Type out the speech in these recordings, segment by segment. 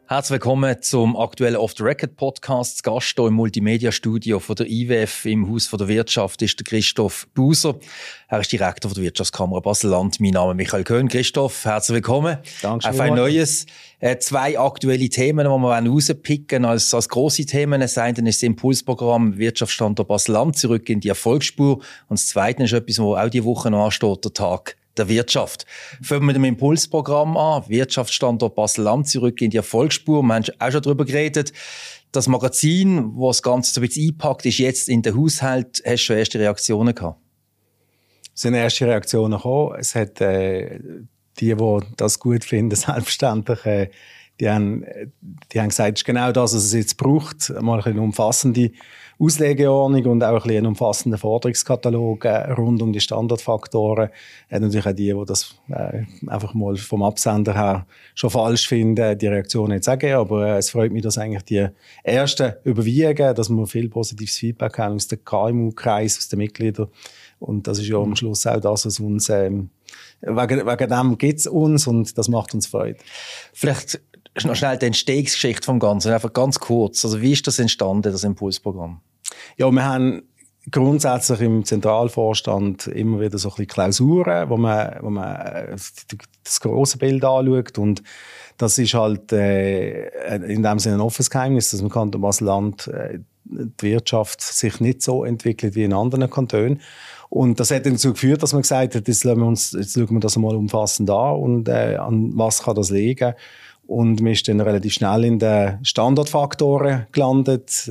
Herzlich willkommen zum aktuellen Off the Record Podcast. Das Gast hier im Multimedia-Studio von der IWF im Haus der Wirtschaft ist der Christoph Buser. Er ist Direktor der Wirtschaftskammer Basel-Land. Mein Name ist Michael Köhn. Christoph, herzlich willkommen. Danke auf ein neues. Zwei aktuelle Themen, die wir rauspicken als grosse Themen. Das eine ist das Impulsprogramm Wirtschaftsstandort Basel-Land zurück in die Erfolgsspur. Und das zweite ist etwas, was auch diese Woche noch ansteht, der Tag der Wirtschaft. Fangen wir mit dem Impulsprogramm an. Wirtschaftsstandort Basel-Land zurück in die Erfolgsspur. Wir haben auch schon darüber geredet. Das Magazin, das das Ganze so ein bisschen einpackt, ist jetzt in den Haushalt. Hast du schon erste Reaktionen gehabt? Es sind erste Reaktionen gekommen. Es hat die das gut finden, selbstverständlich, die haben gesagt, es ist genau das, was es jetzt braucht. Mal eine umfassende Auslegeordnung und auch einen umfassenden Forderungskatalog rund um die Standardfaktoren. Natürlich auch die das einfach mal vom Absender her schon falsch finden, die Reaktion jetzt auch geben. Aber es freut mich, dass eigentlich die ersten überwiegen, dass wir viel positives Feedback haben aus dem KMU-Kreis, aus den Mitgliedern. Und das ist ja am Schluss auch das, was uns wegen dem gibt es uns und das macht uns Freude. Vielleicht noch schnell die Entstehungsgeschichte vom Ganzen, einfach ganz kurz. Also wie ist das entstanden, das Impulsprogramm? Ja, wir haben grundsätzlich im Zentralvorstand immer wieder so ein bisschen Klausuren, wo man das grosse Bild anschaut. Und das ist halt in dem Sinne ein offenes Geheimnis, dass man Kanton Basel-Land die Wirtschaft sich nicht so entwickelt wie in anderen Kantonen. Und das hat dann dazu geführt, dass man gesagt hat, jetzt schauen wir das mal umfassend an und an was kann das liegen. Und man ist dann relativ schnell in den Standardfaktoren gelandet,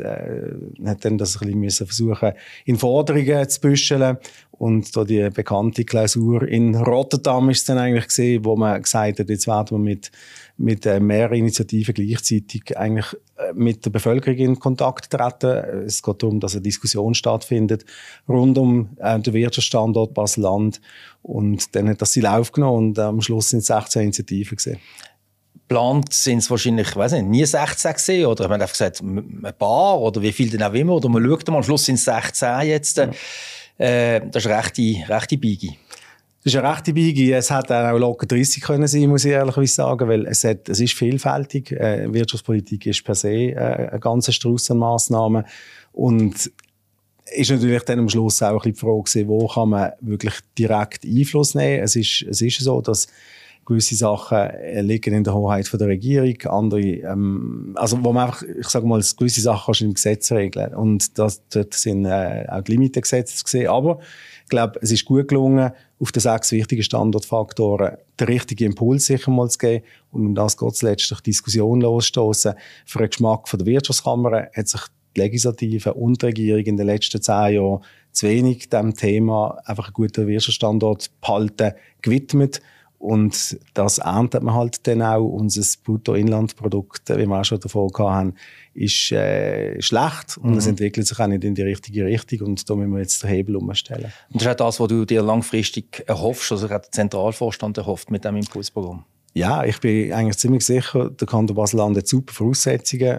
hat dann das ein bisschen versuchen, in Forderungen zu büscheln. Und da die bekannte Klausur in Rotterdam ist es dann eigentlich gesehen, wo man gesagt hat, jetzt werden wir mit mehreren Initiativen gleichzeitig eigentlich mit der Bevölkerung in Kontakt treten. Es geht darum, dass eine Diskussion stattfindet rund um den Wirtschaftsstandort Basel-Land. Und dann hat das Ziel aufgenommen und am Schluss sind es 16 Initiativen gesehen. Geplant sind es wahrscheinlich, ich weiss nicht, nie 16 gesehen, oder man hat gesagt, ein paar, oder wie viel denn auch immer, oder man schaut mal, am Schluss sind es 16 jetzt. Ja. Das ist eine rechte Biege. Das ist eine rechte Biege. Es hätte auch locker 30 können sein, muss ich ehrlich sagen, weil es ist vielfältig. Wirtschaftspolitik ist per se ein ganzer Strauss an Massnahmen. Und ist natürlich dann am Schluss auch ein bisschen die Frage gewesen, wo kann man wirklich direkt Einfluss nehmen. Es ist so, dass gewisse Sachen liegen in der Hoheit von der Regierung, andere, also wo man einfach, ich sage mal, gewisse Sachen kannst du im Gesetz regeln. Und dort sind auch die Limitengesetze zu sehen. Aber ich glaube, es ist gut gelungen, auf den 6 wichtigen Standortfaktoren den richtigen Impuls sicher mal zu geben. Und um das geht es letztlich Diskussion losstoßen. Für den Geschmack von der Wirtschaftskammer hat sich die Legislative und die Regierung in den letzten 10 Jahren zu wenig dem Thema einfach einen guten Wirtschaftsstandort behalten gewidmet. Und das erntet man halt dann auch. Unser Bruttoinlandprodukt, wie wir auch schon davon hatten, ist schlecht. Und es entwickelt sich auch nicht in die richtige Richtung. Und da müssen wir jetzt den Hebel umstellen. Und das ist auch das, was du dir langfristig erhoffst, also hat der Zentralvorstand erhofft mit diesem Impulsprogramm? Ja, ich bin eigentlich ziemlich sicher, der Kanton Basel-Land hat super Voraussetzungen.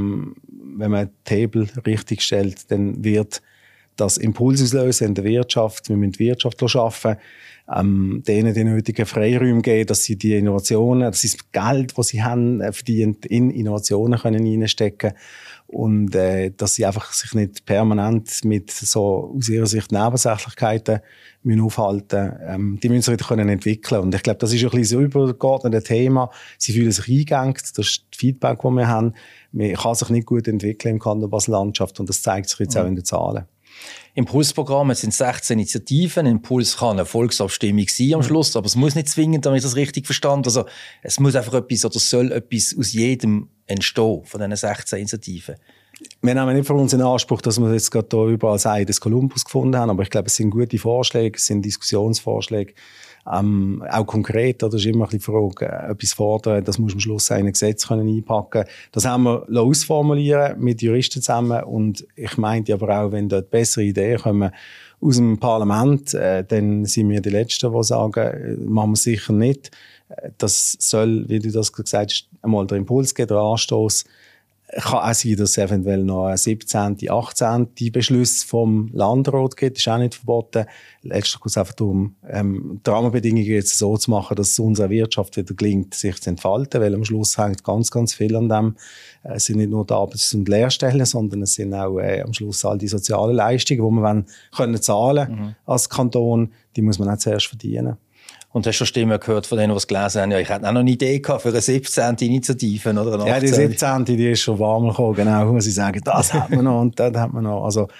Wenn man die Hebel richtig stellt, dann wird das Impuls auslösen in der Wirtschaft. Wir müssen die Wirtschaft schaffen, denen die nötigen Freiräume geben, dass sie die Innovationen, dass sie das Geld, das sie haben, verdient, in Innovationen können reinstecken und dass sie einfach sich nicht permanent mit so aus ihrer Sicht Nebensächlichkeiten müssen aufhalten. Die müssen sich wieder können entwickeln. Und ich glaube, das ist ein bisschen so übergeordnete Thema. Sie fühlen sich eingegangen. Das ist das Feedback, das wir haben. Man kann sich nicht gut entwickeln im Kanton Basel-Landschaft und das zeigt sich jetzt auch in den Zahlen. Impulsprogramm, es sind 16 Initiativen. Ein Impuls kann eine Volksabstimmung sein am Schluss, aber es muss nicht zwingend, damit ich das richtig verstanden. Also, es muss einfach etwas oder soll etwas aus jedem entstehen, von diesen 16 Initiativen. Wir nehmen nicht von uns in Anspruch, dass wir jetzt gerade hier überall Ei des Kolumbus gefunden haben, aber ich glaube, es sind gute Vorschläge, es sind Diskussionsvorschläge. Auch konkret, oder ist immer die Frage, etwas fordern, das muss am Schluss in ein Gesetz einpacken können. Das haben wir ausformulieren mit Juristen zusammen und ich meinte aber auch, wenn dort bessere Ideen kommen aus dem Parlament, dann sind wir die Letzten, die sagen, machen wir sicher nicht. Das soll, wie du das gesagt hast, einmal der Impuls geben, der Anstoß. Kann auch sein, dass es eventuell noch einen 17., 18. Beschluss vom Landrat gibt. Das ist auch nicht verboten. Letztlich geht es einfach darum, die Rahmenbedingungen jetzt so zu machen, dass es unserer Wirtschaft wieder gelingt, sich zu entfalten. Weil am Schluss hängt ganz, ganz viel an dem. Es sind nicht nur die Arbeits- und Lehrstellen, sondern es sind auch am Schluss all die sozialen Leistungen, die man zahlen als Kanton, die muss man auch zuerst verdienen. Und hast du Stimmen gehört von denen, die es gelesen haben? Ja, ich hätte auch noch eine Idee gehabt für eine 17. Initiative oder eine 18. Ja, die 17. Die ist schon warm gekommen, genau. Wo sie sagen, das hat man noch und das hat man noch. Also,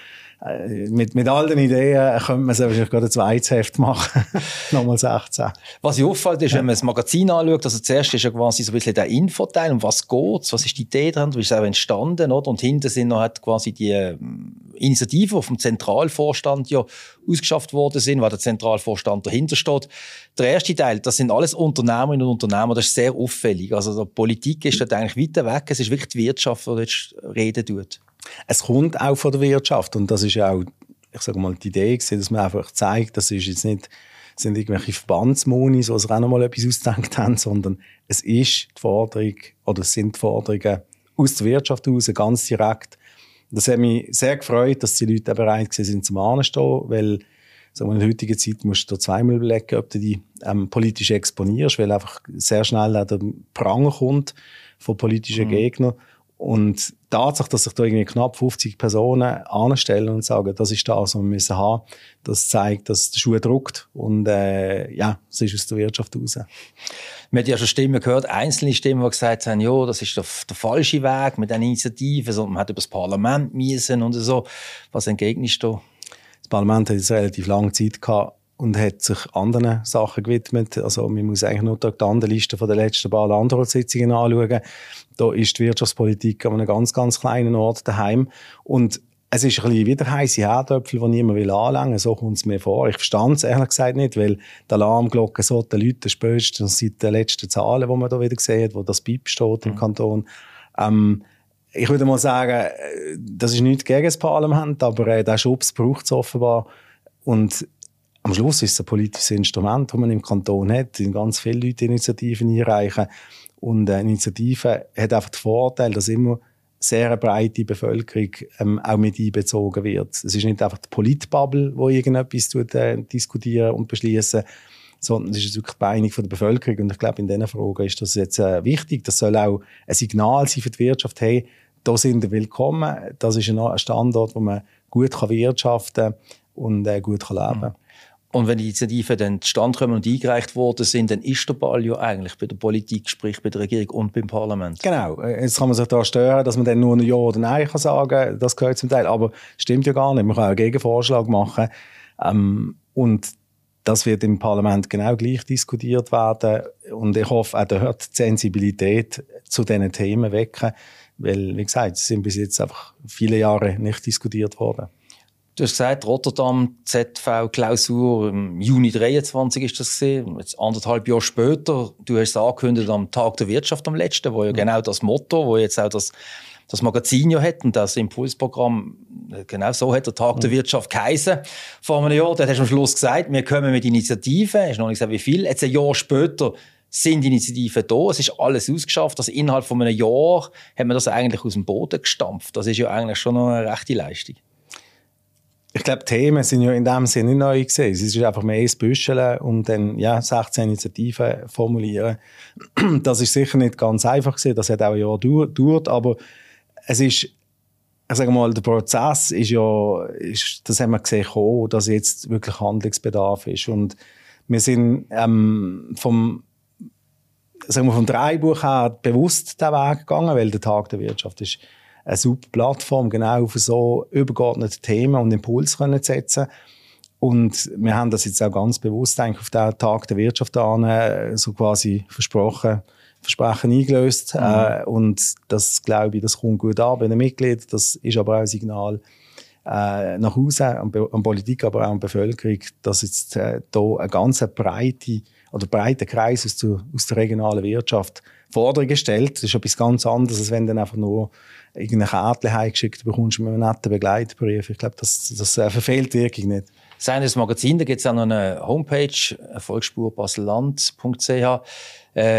mit all den Ideen könnte man wahrscheinlich gerade ein zweites Heft machen. Nochmal 16. Was ich auffällt, ist, wenn man das Magazin anschaut, also zuerst ist ja quasi so ein bisschen der Infoteil, um was geht's, was ist die Idee dran, wie ist es auch entstanden, oder? Und hinten sind noch halt quasi die Initiativen, die vom Zentralvorstand ja ausgeschafft worden sind, weil der Zentralvorstand dahinter steht. Der erste Teil, das sind alles Unternehmerinnen und Unternehmer, das ist sehr auffällig. Also die Politik ist dort eigentlich weiter weg, es ist wirklich die Wirtschaft, die jetzt reden tut. Es kommt auch von der Wirtschaft und das ist ja auch, ich sage mal, die Idee gewesen, dass man einfach zeigt, das ist jetzt nicht, sind irgendwelche Verbandsmonis, die sich auch noch mal etwas ausgedacht haben, sondern es ist die Forderung, oder es sind die Forderungen aus der Wirtschaft heraus, ganz direkt. Das hat mich sehr gefreut, dass die Leute auch bereit sind, zum Anstehen, weil, sagen wir, in der heutigen Zeit musst du da zweimal überlegen, ob du die politisch exponierst, weil einfach sehr schnell auch der Prang kommt von politischen Gegnern. Und die Tatsache, dass sich da irgendwie knapp 50 Personen anstellen und sagen, das ist das, was wir müssen haben, das zeigt, dass der Schuh drückt. Und ja, es ist aus der Wirtschaft raus. Man hat ja schon Stimmen gehört, einzelne Stimmen, die gesagt haben, ja, das ist der falsche Weg mit den Initiativen, sondern man hat über das Parlament müssen und so. Was entgegnest du? Das Parlament hat jetzt relativ lange Zeit gehabt und hat sich anderen Sachen gewidmet. Also man muss eigentlich nur die Liste von den letzten paar Landratssitzungen anschauen. Da ist die Wirtschaftspolitik an einem ganz, ganz kleinen Ort daheim. Und es ist ein bisschen wie der heisse Herdöpfel, den niemand anlängen will. So kommt es mir vor. Ich verstand es ehrlich gesagt nicht, weil die Alarmglocken so den Leuten spätestens seit den letzten Zahlen, die man da wieder sieht, wo das BIP steht im Kanton. Ich würde mal sagen, das ist nichts gegen das Parlament, aber der Schubs braucht es offenbar. Und am Schluss ist es ein politisches Instrument, das man im Kanton hat. Es sind ganz viele Leute Initiativen einreichen. Und eine Initiative hat einfach den Vorteil, dass immer sehr eine breite Bevölkerung auch mit einbezogen wird. Es ist nicht einfach die Politbubble, die irgendetwas diskutieren und beschließen, sondern es ist wirklich die Meinung der Bevölkerung. Und ich glaube, in diesen Fragen ist das jetzt wichtig. Das soll auch ein Signal sein für die Wirtschaft. Hey, da sind wir willkommen. Das ist ein Standort, wo man gut wirtschaften kann und gut leben kann. Und wenn die Initiativen dann zustande kommen und eingereicht worden sind, dann ist der Ball ja eigentlich bei der Politik, sprich bei der Regierung und beim Parlament. Genau. Jetzt kann man sich da stören, dass man dann nur ein Ja oder Nein kann sagen. Das gehört zum Teil. Aber stimmt ja gar nicht. Man kann auch einen Gegenvorschlag machen. Und das wird im Parlament genau gleich diskutiert werden. Und ich hoffe, auch dort die Sensibilität zu diesen Themen wecken. Weil, wie gesagt, sie sind bis jetzt einfach viele Jahre nicht diskutiert worden. Du hast gesagt, Rotterdam, ZV-Klausur, im Juni 23 ist das gewesen. Jetzt 1,5 Jahre später. Du hast es angekündigt am Tag der Wirtschaft am letzten, wo ja genau das Motto, wo jetzt auch das Magazin ja hat und das Impulsprogramm, genau so hat der Tag der Wirtschaft geheissen. Vor einem Jahr, da hast du am Schluss gesagt, wir kommen mit Initiativen. Hast noch nicht gesagt, wie viel. Jetzt ein Jahr später sind die Initiativen da. Es ist alles ausgeschafft. Also innerhalb von einem Jahr hat man das eigentlich aus dem Boden gestampft. Das ist ja eigentlich schon noch eine rechte Leistung. Ich glaube, die Themen sind ja in dem Sinne nicht neu gewesen. Es ist einfach mehr ein Büscheln und dann 16 Initiativen formulieren. Das ist sicher nicht ganz einfach gewesen. Das hat auch ein Jahr gedauert, aber es ist, ich sage mal, der Prozess ist ja, das haben wir gesehen, dass jetzt wirklich Handlungsbedarf ist. Und wir sind vom Dreibuch her bewusst den Weg gegangen, weil der Tag der Wirtschaft ist eine super Plattform, genau für so übergeordnete Themen und Impulse zu setzen. Und wir haben das jetzt auch ganz bewusst eigentlich auf den Tag der Wirtschaft so quasi Versprechen eingelöst. Und das, glaube ich, das kommt gut an bei den Mitgliedern. Das ist aber auch ein Signal nach außen, an Politik, aber auch an die Bevölkerung, dass jetzt hier ein ganz breiter Kreis aus der regionalen Wirtschaft Forderungen stellt. Das ist etwas ganz anderes, als wenn du einfach nur irgendeine Karte heimgeschickt bekommst mit einem netten Begleitbrief. Ich glaube, das verfehlt wirklich nicht. Das Magazin, da gibt es auch noch eine Homepage, volksspurbaselland.ch.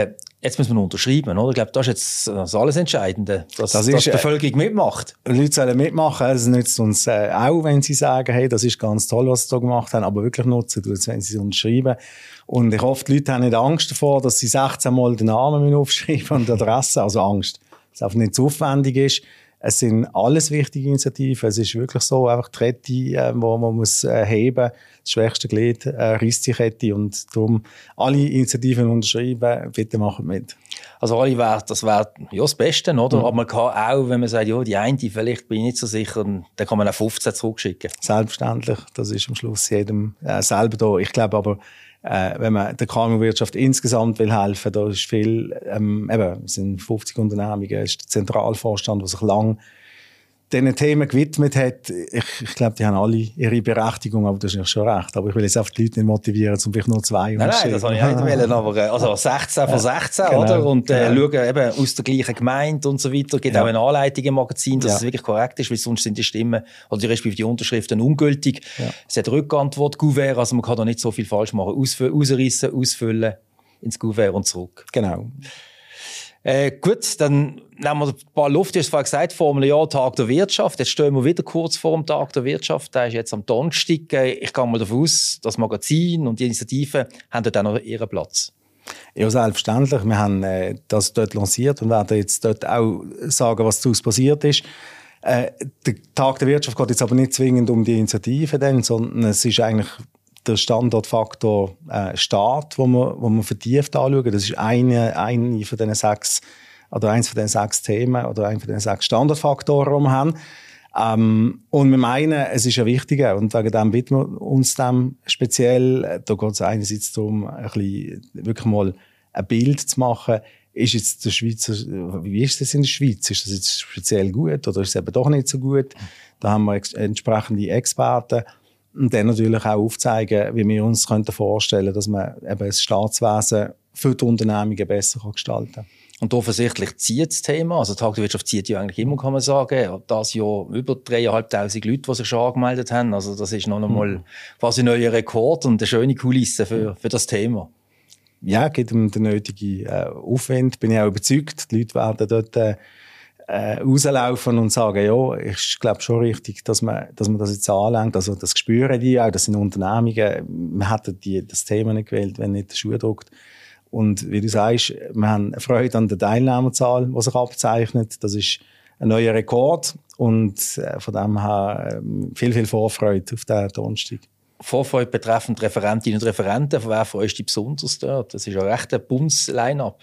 Jetzt müssen wir unterschreiben, oder? Ich glaube, das ist jetzt das alles Entscheidende, dass die Bevölkerung mitmacht. Die Leute sollen mitmachen. Es nützt uns auch, wenn sie sagen, hey, das ist ganz toll, was sie da gemacht haben, aber wirklich nutzen tut es, wenn sie es unterschreiben. Und ich hoffe, die Leute haben nicht Angst davor, dass sie 16 Mal den Namen aufschreiben und die Adresse. Also Angst, dass es einfach nicht zu aufwendig ist. Es sind alles wichtige Initiativen. Es ist wirklich so, einfach die Kette, wo man muss heben, das schwächste Glied reißt die Kette, und darum alle Initiativen unterschreiben, bitte machen mit. Also alle das wäre ja das Beste, oder? Aber man kann auch, wenn man sagt, ja, die eine, vielleicht bin ich nicht so sicher, dann kann man auch 15 zurückschicken. Selbstverständlich, das ist am Schluss jedem selber da. Ich glaube aber, wenn man der KMU-Wirtschaft insgesamt will helfen, da ist viel, es sind 50 Unternehmungen, es ist der Zentralvorstand, der sich lang diesen Themen gewidmet hat. Ich glaube, die haben alle ihre Berechtigung, aber das ist schon recht. Aber ich will jetzt einfach die Leute nicht motivieren, um vielleicht nur 2 Nein, das habe ich nicht wollen, aber also 16 von 16, genau, oder? Und schauen eben aus der gleichen Gemeinde und so weiter. Es gibt auch eine Anleitung im Magazin, dass es wirklich korrekt ist, weil sonst sind die Stimmen oder die Unterschriften ungültig. Ja. Es hat Rückantwort, Kuvert, also man kann da nicht so viel falsch machen. Ausreißen, ausfüllen, ins Kuvert und zurück. Genau. Gut, dann nehmen wir ein paar Luft. Du hast vorhin gesagt, vor einem Jahr Tag der Wirtschaft. Jetzt stehen wir wieder kurz vor dem Tag der Wirtschaft. Der ist jetzt am Donnerstag. Ich gehe mal davon aus, das Magazin und die Initiative haben dort auch noch ihren Platz. Ja, selbstverständlich. Wir haben das dort lanciert und werden jetzt dort auch sagen, was daraus passiert ist. Der Tag der Wirtschaft geht jetzt aber nicht zwingend um die Initiative, sondern es ist eigentlich der Standortfaktor Staat, wo man vertieft anschauen. Das ist eine von diesen 6 oder eins von den 6 Themen oder ein von den 6 Standortfaktoren, die wir haben. Und wir meinen, es ist ein wichtiger, und wegen dem widmen wir uns dem speziell. Da geht es einerseits darum, ein bisschen wirklich mal ein Bild zu machen. Ist jetzt der Schweizer, wie ist das in der Schweiz? Ist das jetzt speziell gut oder ist es eben doch nicht so gut? Da haben wir entsprechende Experten. Und dann natürlich auch aufzeigen, wie wir uns vorstellen können, dass man eben das Staatswesen für die Unternehmungen besser gestalten kann. Und offensichtlich zieht das Thema. Also die Tag der Wirtschaft zieht ja eigentlich immer, kann man sagen. Das Jahr über 3'500 Leute, die sich schon angemeldet haben. Also das ist noch einmal quasi ein neuer Rekord und eine schöne Kulisse für das Thema. Ja, gibt ihm den nötigen Aufwand. Bin ich auch überzeugt. Die Leute werden dort rauslaufen und sagen, ja, ich glaube schon richtig, dass man das jetzt anlenkt. Also das spüren die auch, das sind Unternehmungen. Wir hätten das Thema nicht gewählt, wenn nicht der Schuh drückt. Und wie du sagst, wir haben Freude an der Teilnehmerzahl, die sich abzeichnet. Das ist ein neuer Rekord und von dem her viel Vorfreude auf den Donnerstag. Vorfreude betreffend Referentinnen und Referenten, von wer freust du dich besonders dort? Das ist ja recht ein Bundes-Line-up.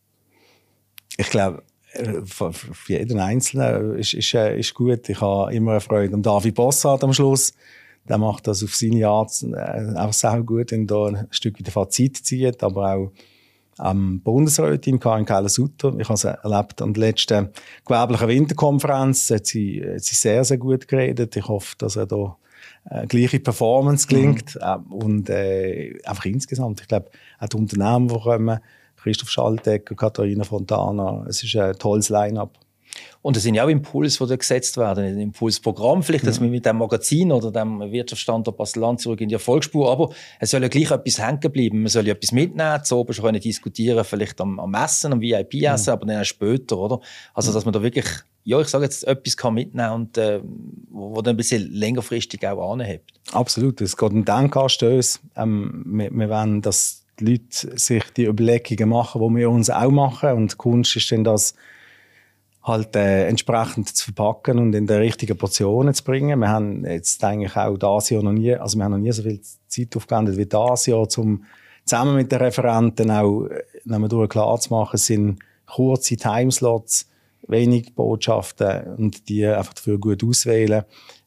Ich glaube, für jeden Einzelnen ist gut. Ich habe immer eine Freude an David Bossart am Schluss. Der macht das auf seine Art einfach sehr gut, wenn er ein Stück wieder Fazit zieht, aber auch Bundesrätin Karin Keller-Sutter. Ich habe sie erlebt an der letzten gewerblichen Winterkonferenz. Hat sie sehr, sehr gut geredet. Ich hoffe, dass er da gleiche Performance gelingt. Und einfach insgesamt. Ich glaube, auch die Unternehmen, die kommen, Christoph Schaltegger, Katharina Fontana. Es ist ein tolles Line-up. Und es sind ja auch Impulse, die da gesetzt werden. Ein Impulsprogramm, vielleicht, dass wir mit dem Magazin oder dem Wirtschaftsstandort Basel-Land zurück in die Erfolgsspur. Aber es soll ja gleich etwas hängen bleiben. Man soll ja etwas mitnehmen, so oben schon diskutieren, vielleicht am Essen, am VIP-Essen, aber dann auch später, oder? Also, dass man da wirklich, ja, ich sage jetzt, etwas kann mitnehmen und, wo dann ein bisschen längerfristig auch anhebt. Absolut. Es geht um Denkanstöße. Wir wollen, dass die Leute sich die Überlegungen machen, die wir uns auch machen. Und die Kunst ist dann, das halt entsprechend zu verpacken und in die richtigen Portionen zu bringen. Wir haben jetzt eigentlich auch dieses Jahr wir haben noch nie so viel Zeit aufgewendet wie dieses Jahr, um zusammen mit den Referenten auch klar zu machen, es sind kurze Timeslots, wenig Botschaften und die einfach dafür gut auswählen.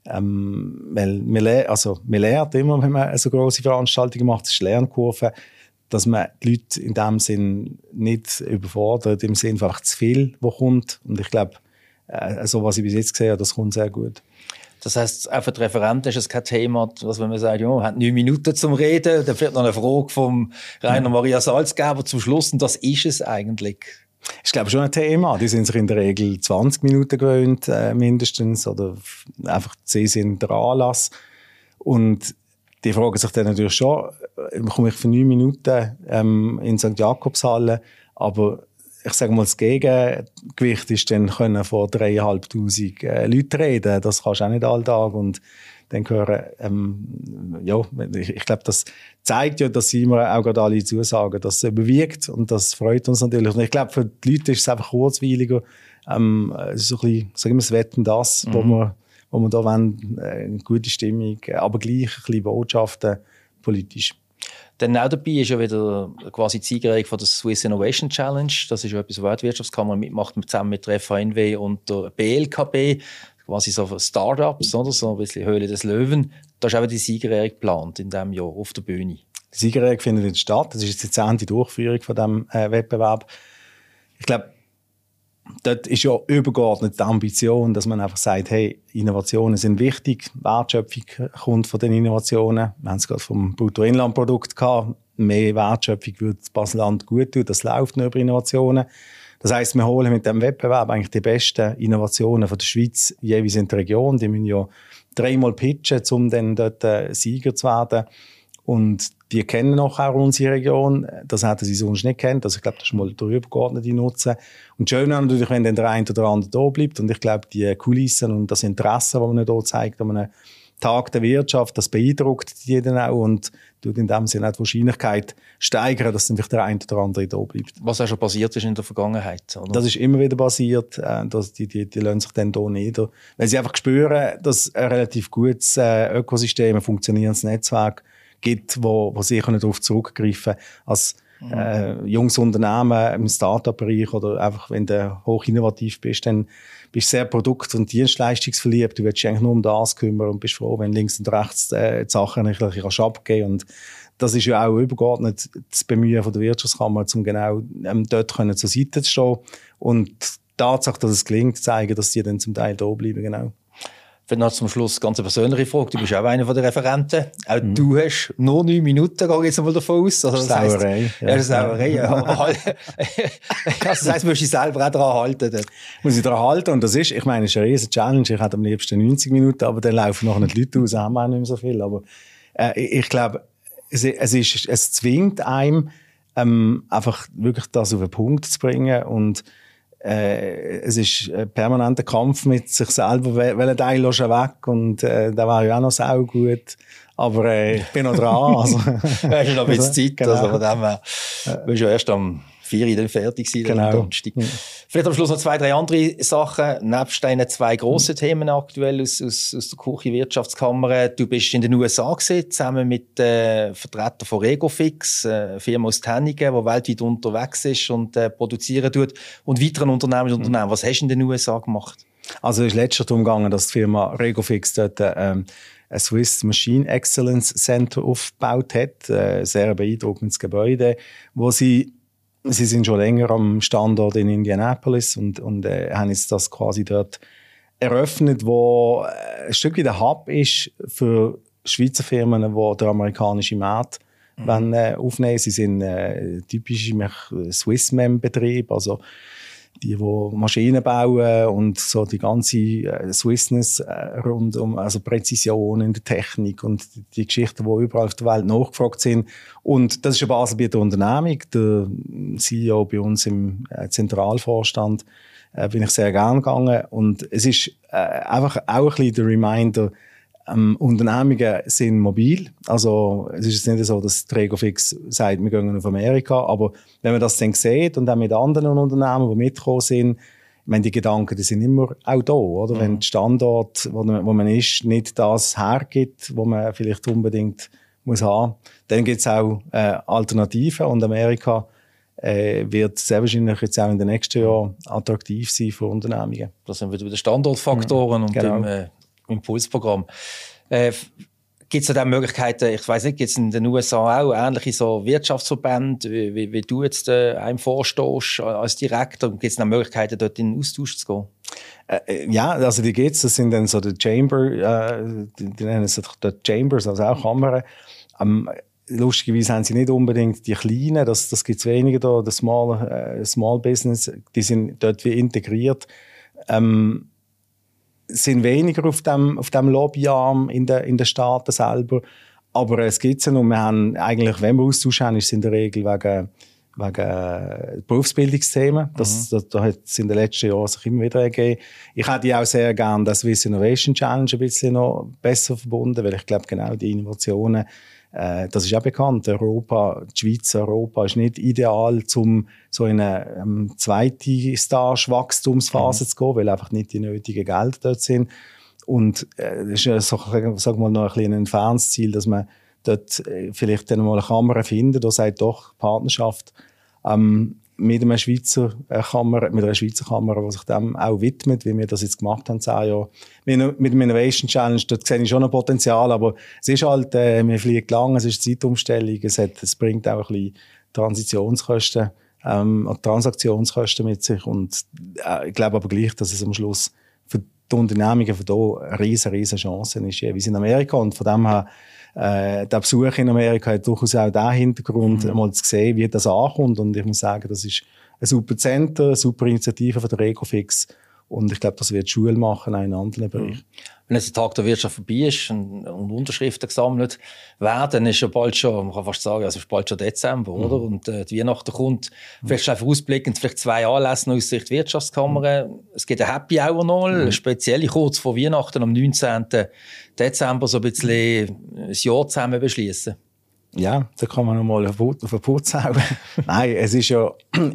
Weil man lernt immer, wenn man so grosse Veranstaltungen macht, das ist Lernkurve, dass man die Leute in dem Sinn nicht überfordert, im Sinn einfach zu viel, was kommt. Und ich glaube, so was ich bis jetzt gesehen habe, das kommt sehr gut. Das heisst, auch für die Referenten ist es kein Thema, dass wenn man sagt, ja, man hat 9 Minuten zum Reden, dann wird noch eine Frage vom Rainer Maria Salzgeber zum Schluss, und das ist es eigentlich. Ich glaube schon ein Thema. Die sind sich in der Regel 20 Minuten gewöhnt, mindestens, oder einfach 10 sind der Anlass. Und die fragen sich dann natürlich schon, komme ich für 9 Minuten in St. Jakobshalle, aber ich sage mal, das Gegengewicht ist dann können vor 3'500 Leuten reden. Das kannst du auch nicht alltag. Und dann hören, ich glaube, das zeigt ja, dass sie immer auch gerade alle zusagen, dass es überwiegt. Und das freut uns natürlich. Und ich glaube, für die Leute ist es einfach kurzweiliger. Es ist so ein bisschen, sagen wir, das Wetten, das, wo wir da wollen, eine gute Stimmung, aber gleich ein bisschen Botschaften politisch. Dann auch dabei ist ja wieder quasi die Siegerehrung von der Swiss Innovation Challenge. Das ist ja etwas, was die Wirtschaftskammer mitmacht, zusammen mit der FHNW und der BLKB. Quasi so Startups, oder? So ein bisschen Höhle des Löwen. Da ist auch die Siegerehrung geplant in diesem Jahr auf der Bühne. Die Siegerehrung findet jetzt statt. Das ist jetzt die 10. Durchführung von diesem Wettbewerb. Ich glaube, dort ist ja übergeordnet die Ambition, dass man einfach sagt, hey, Innovationen sind wichtig, Wertschöpfung kommt von den Innovationen. Wir haben es gerade vom Bruttoinlandprodukt gehabt. Mehr Wertschöpfung würde Basel-Land gut tun. Das läuft nur über Innovationen. Das heisst, wir holen mit dem Wettbewerb eigentlich die besten Innovationen von der Schweiz jeweils in der Region. Die müssen ja 3-mal pitchen, um dann dort Sieger zu werden. Und die kennen auch unsere Region. Das hätten sie sonst nicht kennt. Also ich glaube, das ist mal der übergeordnete Nutzen. Und schön ist natürlich, wenn dann der eine oder andere da bleibt. Und ich glaube, die Kulissen und das Interesse, das man hier zeigt, an einem Tag der Wirtschaft, das beeindruckt die dann auch und tut in dem Sinne auch die Wahrscheinlichkeit steigern, dass dann vielleicht der eine oder andere da bleibt. Was auch schon passiert ist in der Vergangenheit, oder? Das ist immer wieder passiert. Dass die lassen sich dann hier nieder. Weil sie einfach spüren, dass ein relativ gutes Ökosystem, ein funktionierendes Netzwerk gibt, wo sie darauf zurückgreifen können. Als junges Unternehmen im Start-up-Bereich oder einfach, wenn du hoch innovativ bist, dann bist du sehr produkt- und dienstleistungsverliebt. Du willst dich eigentlich nur um das kümmern und bist froh, wenn links und rechts die Sachen ein bisschen abgeben. Und das ist ja auch übergeordnet das Bemühen von der Wirtschaftskammer, um genau dort zur Seite zu stehen. Und die Tatsache, dass es gelingt, zeigen, dass sie dann zum Teil da bleiben, genau. Vielleicht noch zum Schluss ganz eine persönliche Frage. Du bist auch einer der Referenten. Auch du hast nur 9 Minuten, gehe ich jetzt mal davon aus. Also das Sauerei. Ja, das ist Sauerei. Ja. Also das heisst, du musst dich selber auch daran halten. Muss ich daran halten. Und das ist, ich meine, es ist eine riesen Challenge. Ich hätte am liebsten 90 Minuten, aber dann laufen nachher die Leute aus, haben wir auch nicht mehr so viel. Aber ich glaube, es zwingt einem, einfach wirklich das auf den Punkt zu bringen. Und es ist ein permanenter Kampf mit sich selber, welchen Teil lässt du weg und der war ja auch noch sau gut, aber ich bin noch dran. Also. Ja, ist noch ein bisschen Zeit, genau. Also von dem her willst du ja erst am 4 Uhr dann fertig sein, genau. Am Donnerstag. Vielleicht am Schluss noch 2, 3 andere Sachen, nebst deinen 2 grossen Themen aktuell aus der Küchenwirtschaftskammer. Du bist in den USA gewesen, zusammen mit Vertretern von Regofix, einer Firma aus Tenningen, die weltweit unterwegs ist und produzieren tut, und weiteren Unternehmen. Was hast du in den USA gemacht? Also es ist letztens darum gegangen, dass die Firma Regofix dort ein Swiss Machine Excellence Center aufgebaut hat. Ein sehr beeindruckendes Gebäude, wo Sie sind schon länger am Standort in Indianapolis und haben jetzt das quasi dort eröffnet, wo ein Stück wie der Hub ist für Schweizer Firmen, die den amerikanischen Markt aufnehmen. Sie sind typische Swissmem-Betrieb, also die Maschinen bauen und so die ganze Swissness rund um, also Präzision in der Technik und die Geschichten, die überall auf der Welt nachgefragt sind. Und das ist eine Baselbieter Unternehmung. Der CEO bei uns im Zentralvorstand bin ich sehr gerne gegangen. Und es ist einfach auch ein bisschen der Reminder, Unternehmungen sind mobil. Also, es ist nicht so, dass Regofix sagt, wir gehen auf Amerika. Aber wenn man das dann sieht und dann mit anderen Unternehmen, die mitgekommen sind, ich meine, die Gedanken, die sind immer auch da, oder? Mhm. Wenn der Standort, wo man ist, nicht das hergibt, wo man vielleicht unbedingt muss haben, dann gibt es auch Alternativen. Und Amerika wird sehr wahrscheinlich jetzt auch in den nächsten Jahren attraktiv sein für Unternehmungen. Das sind wieder Standortfaktoren und genau. Im Impulsprogramm. Gibt es da Möglichkeiten, ich weiss nicht, gibt es in den USA auch ähnliche so Wirtschaftsverbände, wie du jetzt einem vorstehst als Direktor? Gibt es da Möglichkeiten, dort in den Austausch zu gehen? Ja, also die gibt's. Das sind dann so die Chamber, die nennen es die Chambers, also auch Kammern. Lustigerweise haben sie nicht unbedingt die kleinen, das gibt's weniger da, das Small Business, die sind dort wie integriert. Sind weniger auf dem Lobbyarm in den Staaten selber. Aber es gibt sie noch. Wir haben eigentlich, wenn wir Austausch haben, ist es in der Regel Berufsbildungsthemen. Da hat es in den letzten Jahren sich immer wieder gegeben. Ich hätte auch sehr gerne das Swiss Innovation Challenge ein bisschen noch besser verbunden, weil ich glaube, genau die Innovationen, das ist auch bekannt. Die Schweiz, Europa ist nicht ideal, um so in eine zweite Stage-Wachstumsphase zu gehen, weil einfach nicht die nötigen Gelder dort sind. Und das ist, sag mal, noch ein bisschen ein entferntes Ziel, dass man dort vielleicht dann mal eine Kammer findet, da sagt doch Partnerschaft mit einer Schweizer Kammer, die sich dem auch widmet, wie wir das jetzt gemacht haben, 10 Jahre. Mit dem Innovation Challenge, dort sehe ich schon ein Potenzial, aber es ist halt, wir fliegen lang, es ist Zeitumstellung, es bringt auch ein bisschen Transaktionskosten mit sich und ich glaube aber gleich, dass es am Schluss für die Unternehmungen von hier eine riesen Chance ist, wie es in Amerika, und von dem her der Besuch in Amerika hat durchaus auch den Hintergrund, mal zu sehen, wie das ankommt. Und ich muss sagen, das ist ein super Center, eine super Initiative von der Ecofix. Und ich glaube, das wird Schule machen, auch in anderen Bereichen. Wenn jetzt der Tag der Wirtschaft vorbei ist und Unterschriften gesammelt werden, ist ja bald schon, man kann fast sagen, also ist bald schon Dezember, oder? Und die Weihnachten kommt, vielleicht einfach ausblickend, vielleicht 2 Anlässe aus Sicht Wirtschaftskammer. Es gibt eine Happy Hour noch, speziell kurz vor Weihnachten, am 19. Dezember, so ein bisschen ein Jahr zusammen beschließen. Ja, da kann man noch mal auf den Putz hauen. Nein, es ist ja,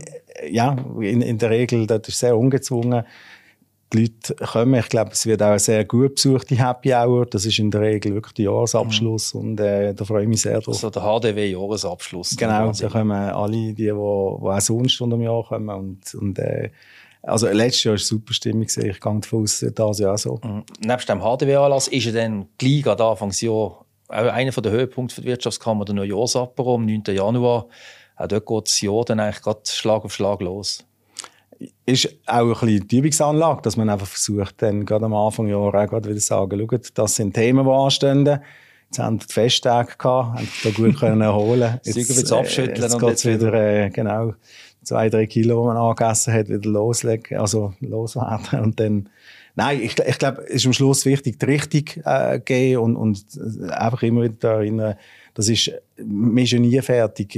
in der Regel, das ist sehr ungezwungen. Die Leute kommen. Ich glaube, es wird auch eine sehr gut besuchte Happy Hour. Das ist in der Regel wirklich der Jahresabschluss. Und da freue ich mich sehr drauf. Also der HDW-Jahresabschluss. Genau, da kommen alle, die auch sonst unter dem Jahr kommen. Also letztes Jahr war es super Stimmung. Ich gehe davon aus, das Jahr auch so. Nebst dem HDW-Anlass ist ja dann gleich an Anfangsjahr auch einer der Höhepunkte für die Wirtschaftskammer, der Neujahrsapero am 9. Januar. Auch dort geht das Jahr dann eigentlich gerade Schlag auf Schlag los. Ist auch ein bisschen die Übungsanlage, dass man einfach versucht, dann gerade am Anfang Jahr auch gerade wieder sagen, schaut, das sind Themen, die anstehen. Jetzt haben wir die Festtage gehabt, haben da gut erholen. Jetzt abschütteln. Jetzt geht es wieder, 2-3 Kilo, die man angegessen hat, wieder loswerden. Und dann, nein, ich glaube, es ist am Schluss wichtig, die Richtung gehen und einfach immer wieder daran erinnern, man ist ja nie fertig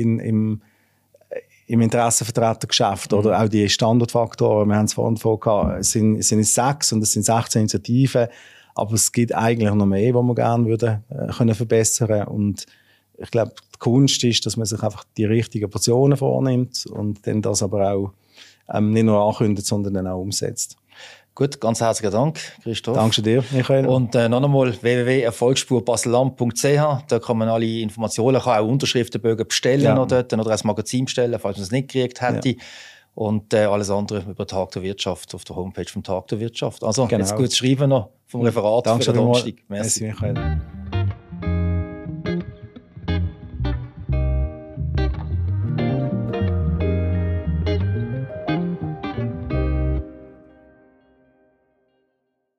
im Interessenvertretergeschäft, oder auch die Standortfaktoren, wir haben es vorhin gehabt, es sind 6 und es sind 16 Initiativen, aber es gibt eigentlich noch mehr, die wir gerne können verbessern. Und ich glaube, die Kunst ist, dass man sich einfach die richtigen Portionen vornimmt und dann das aber auch nicht nur ankündigt, sondern dann auch umsetzt. Gut, ganz herzlichen Dank, Christoph. Danke dir, Michael. Und noch einmal www.erfolgsspurbaseland.ch. Da kann man alle Informationen, kann auch Unterschriftenbögen bestellen oder ein Magazin bestellen, falls man es nicht gekriegt hätte. Ja. Und alles andere über Tag der Wirtschaft auf der Homepage vom Tag der Wirtschaft. Also, jetzt gut schreiben noch vom Referat für den Donnerstag. Merci, Michael.